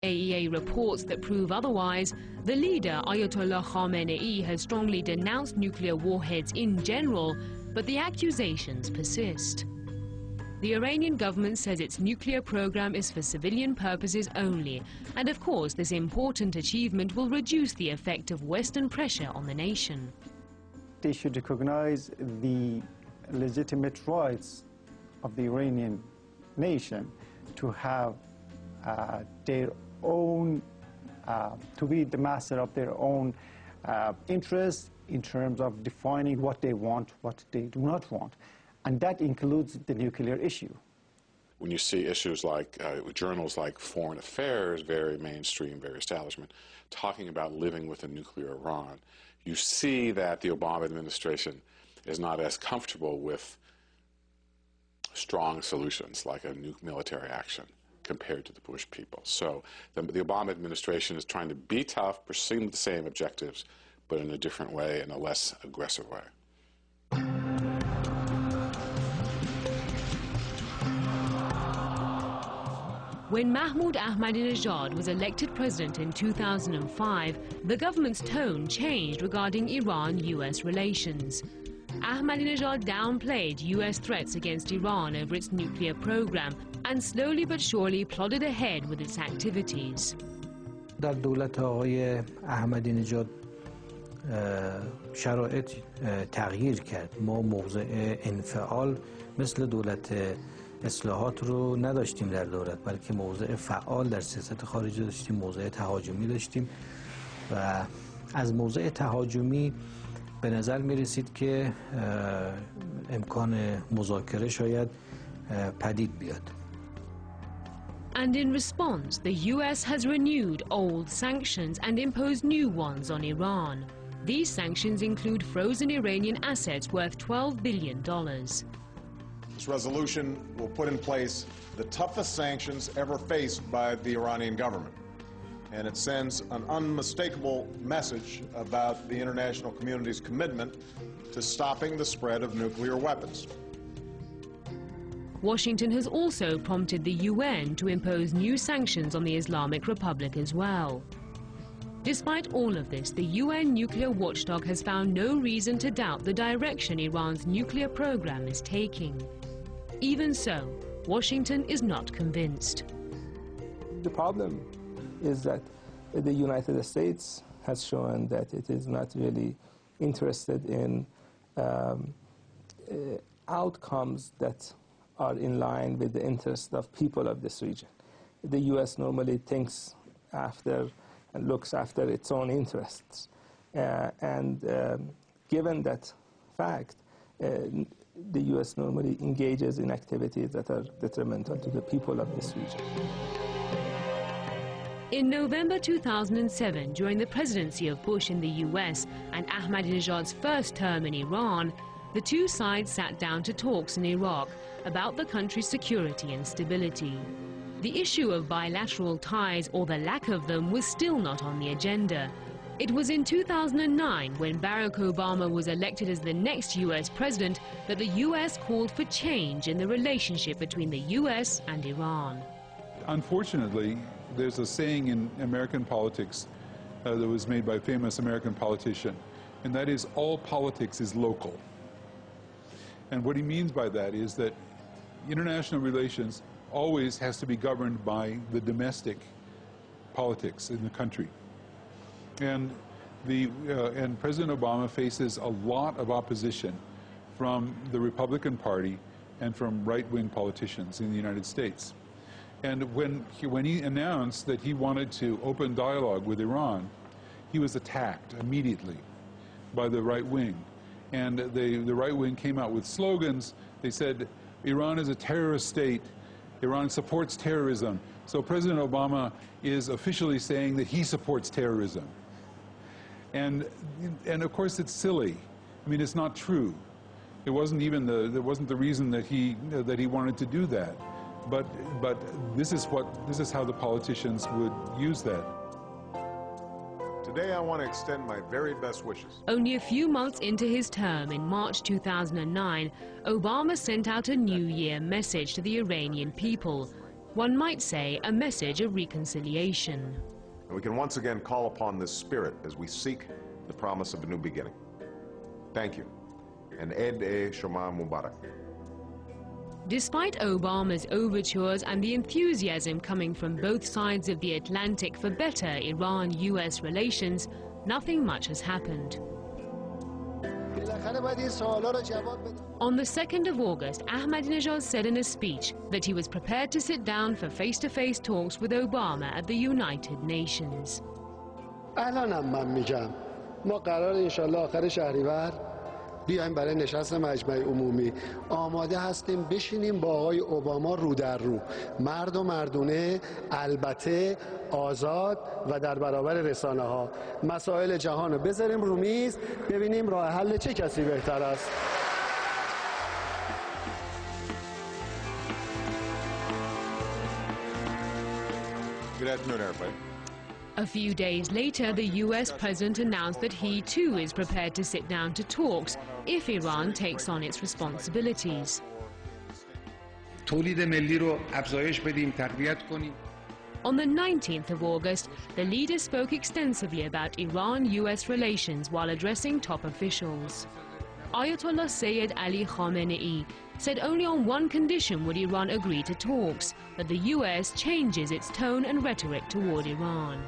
IAEA reports that prove otherwise, the leader, Ayatollah Khamenei, has strongly denounced nuclear warheads in general, but the accusations persist. The Iranian government says its nuclear program is for civilian purposes only, and of course this important achievement will reduce the effect of Western pressure on the nation. They should recognize the legitimate rights of the Iranian nation to have their own, to be the master of their own interests in terms of defining what they want, what they do not want. And that includes the nuclear issue. When you see issues like journals like Foreign Affairs, very mainstream, very establishment, talking about living with a nuclear Iran, you see that the Obama administration is not as comfortable with strong solutions like a military action compared to the Bush people. So the Obama administration is trying to be tough, pursue the same objectives, but in a different way, in a less aggressive way. When Mahmoud Ahmadinejad was elected president in 2005, the government's tone changed regarding Iran-US relations. Ahmadinejad downplayed US threats against Iran over its nuclear program and slowly but surely plodded ahead with its activities. در دولت آقای احمدی شرایط تغییر کرد. ما موضع انفعال مثل دولت اصلاحات رو نداشتیم در دولت، بلکه موضع فعال در سیاست خارجی داشتیم، موضع تهاجمی داشتیم و از موضع تهاجمی به نظر می رسید که امکان مذاکره شاید پدید بیاد. And in response, the US has renewed old sanctions and imposed new ones on Iran. These sanctions include frozen Iranian assets worth $12 billion. This resolution will put in place the toughest sanctions ever faced by the Iranian government. And it sends an unmistakable message about the international community's commitment to stopping the spread of nuclear weapons. Washington has also prompted the UN to impose new sanctions on the Islamic Republic as well. Despite all of this, the UN nuclear watchdog has found no reason to doubt the direction Iran's nuclear program is taking. Even so, Washington is not convinced. The problem is that the United States has shown that it is not really interested in outcomes that are in line with the interest of people of this region. The U.S. normally thinks after and looks after its own interests. Given that fact, the U.S. normally engages in activities that are detrimental to the people of this region. In November 2007, during the presidency of Bush in the US and Ahmadinejad's first term in Iran, the two sides sat down to talks in Iraq about the country's security and stability. The issue of bilateral ties, or the lack of them, was still not on the agenda. It was in 2009, when Barack Obama was elected as the next US president, that the US called for change in the relationship between the US and Iran. Unfortunately, there's a saying in American politics that was made by a famous American politician, and that is, all politics is local. And what he means by that is that international relations always has to be governed by the domestic politics in the country. And President Obama faces a lot of opposition from the Republican Party and from right-wing politicians in the United States. And when he announced that he wanted to open dialogue with Iran, he was attacked immediately by the right wing. And the right wing came out with slogans. They said, Iran is a terrorist state. Iran supports terrorism. So President Obama is officially saying that he supports terrorism. And of course it's silly. I mean, it's not true. It wasn't even the reason that he wanted to do that. But this is how the politicians would use that. Today I want to extend my very best wishes. Only a few months into his term in March 2009, Obama sent out a New Year message to the Iranian people. one might say a message of reconciliation. And we can once again call upon this spirit as we seek the promise of a new beginning. Thank you, and Eid-e-Shoma Mubarak. Despite Obama's overtures and the enthusiasm coming from both sides of the Atlantic for better Iran-US relations, nothing much has happened. On the 2nd of August, Ahmadinejad said in a speech that he was prepared to sit down for face-to-face talks with Obama at the United Nations. بیایم برای نشست مجمع عمومی آماده هستیم بشینیم با آقای اوباما رو در رو مرد و مردونه البته آزاد و در برابر رسانه ها مسائل جهان رو بذاریم رو میز ببینیم راه حل چه کسی بهتر است. Good afternoon, everybody. A few days later, the US president announced that he too is prepared to sit down to talks if Iran takes on its responsibilities. تولید ملی رو افزایش بدیم، تقویت کنیم. On the 19th of August, the leader spoke extensively about Iran-US relations while addressing top officials. Ayatollah Sayyid Ali Khamenei said only on one condition would Iran agree to talks, that the US changes its tone and rhetoric toward Iran.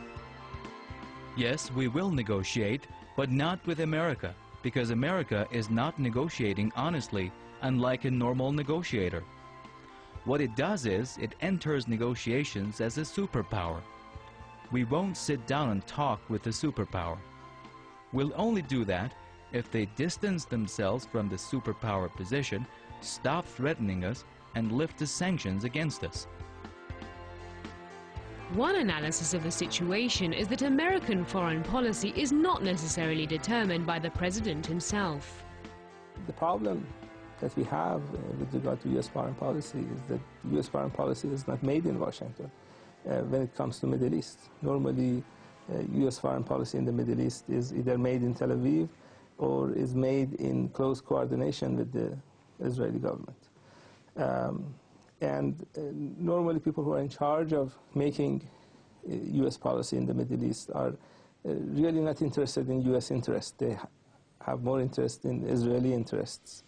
Yes, we will negotiate, but not with America, because America is not negotiating honestly, unlike a normal negotiator. What it does is, it enters negotiations as a superpower. We won't sit down and talk with the superpower. We'll only do that if they distance themselves from the superpower position, stop threatening us, and lift the sanctions against us. One analysis of the situation is that American foreign policy is not necessarily determined by the president himself. The problem that we have with regard to U.S. foreign policy is that U.S. foreign policy is not made in Washington when it comes to Middle East. Normally, U.S. foreign policy in the Middle East is either made in Tel Aviv or is made in close coordination with the Israeli government. Normally people who are in charge of making U.S. policy in the Middle East are really not interested in U.S. interests. They have more interest in Israeli interests.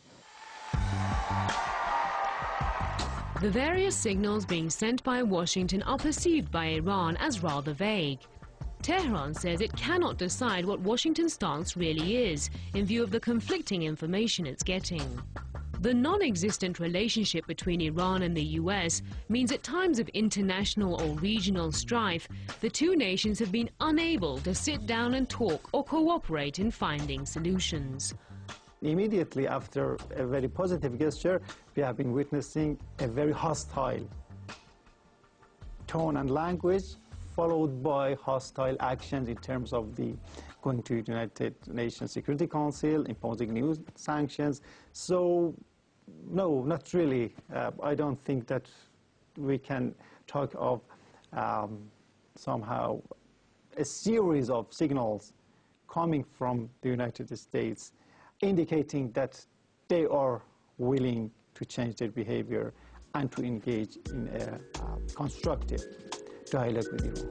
The various signals being sent by Washington are perceived by Iran as rather vague. Tehran says it cannot decide what Washington's stance really is in view of the conflicting information it's getting. The non-existent relationship between Iran and the US means at times of international or regional strife, the two nations have been unable to sit down and talk or cooperate in finding solutions. Immediately after a very positive gesture, we have been witnessing a very hostile tone and language, followed by hostile actions in terms of the going to the United Nations Security Council, imposing new sanctions. So, no, not really. I don't think that we can talk of somehow a series of signals coming from the United States indicating that they are willing to change their behavior and to engage in a constructive dialogue with Iran.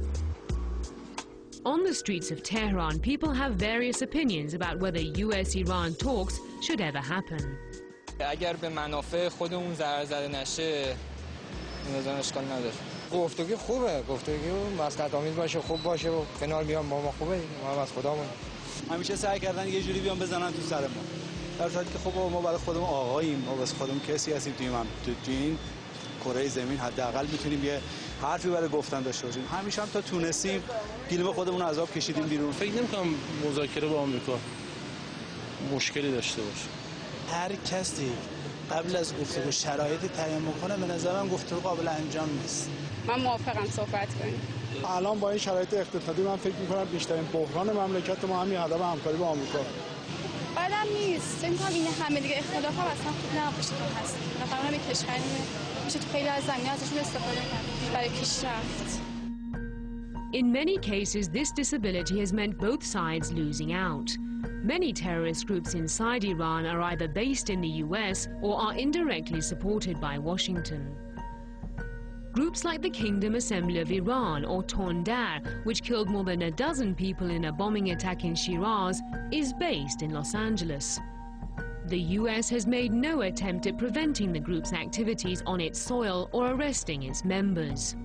On the streets of Tehran, people have various opinions about whether US-Iran talks should ever happen. اگر به منافع خودمون ضرر زده نشه نظام اشکال نداره. گفتگو خوبه، گفتگو مصلحت‌آمیز باشه، خوب باشه و کنار بیان با ما خوبه، ما از خدامون. همیشه سعی کردن یه جوری بیان بزنن تو سر ما. در صورتی که خب ما برای خودمون آقاییم، ما واسه خودمون کسی هستیم تو این کره زمین حداقل میتونیم یه حرفی برای گفتن داشته باشیم. همیشه هم تا تونستیم گلیم خودمون رو از آب کشیدیم بیرون. فکر نمی‌کنم مذاکره با آمریکا مشکلی داشته باشه. هر کسی قبل از گفتگو شرایطی تعیین میکنه به نظرم گفتگو قابل انجام نیست. من موافقم صحبت کنیم. الان با این شرایط اقتصادی من فکر میکنم بیشترین بحران مملکت ما همین عدم همکاری با آمریکا. بعدم نیست. فکر می‌کنم این همه دیگه اختلاف هم اصلا خوب نباشه هست. مثلا همین کشوری میشه تو خیلی از زمینه‌ها ازشون استفاده کرد برای پیشرفت. In many cases, this disability has meant both sides losing out. Many terrorist groups inside Iran are either based in the US or are indirectly supported by Washington. Groups like the Kingdom Assembly of Iran, or Tondar, which killed more than a dozen people in a bombing attack in Shiraz, is based in Los Angeles. The US has made no attempt at preventing the group's activities on its soil or arresting its members.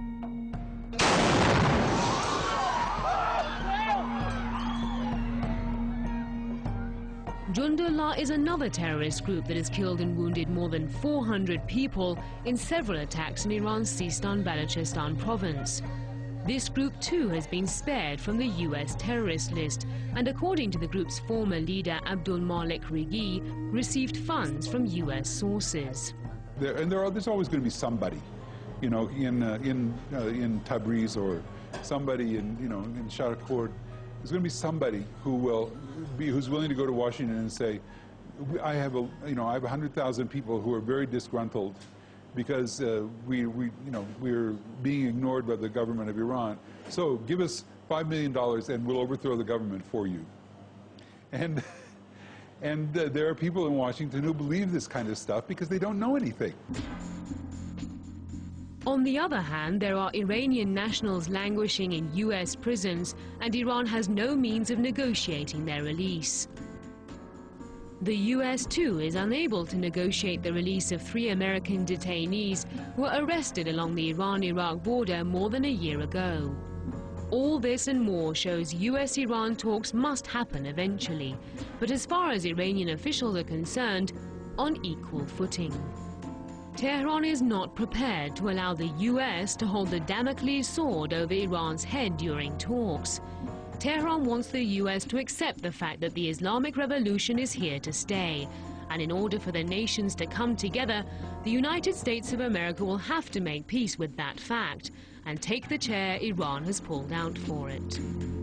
Jundullah is another terrorist group that has killed and wounded more than 400 people in several attacks in Iran's Sistan-Balochistan province. This group too has been spared from the US terrorist list, and according to the group's former leader Abdul Malik Rigi, received funds from US sources. There's always going to be somebody, you know, in Tabriz, or somebody in Shahrikhord. There's going to be somebody who's willing to go to Washington and say, I have 100,000 people who are very disgruntled because we're being ignored by the government of Iran. So give us $5 million and we'll overthrow the government for you. And there are people in Washington who believe this kind of stuff because they don't know anything. On the other hand, there are Iranian nationals languishing in US prisons, and Iran has no means of negotiating their release. The US, too, is unable to negotiate the release of 3 American detainees who were arrested along the Iran-Iraq border more than a year ago. All this and more shows US-Iran talks must happen eventually, but as far as Iranian officials are concerned, on equal footing. Tehran is not prepared to allow the US to hold the Damocles sword over Iran's head during talks. Tehran wants the US to accept the fact that the Islamic Revolution is here to stay, and in order for the nations to come together, the United States of America will have to make peace with that fact and take the chair Iran has pulled out for it.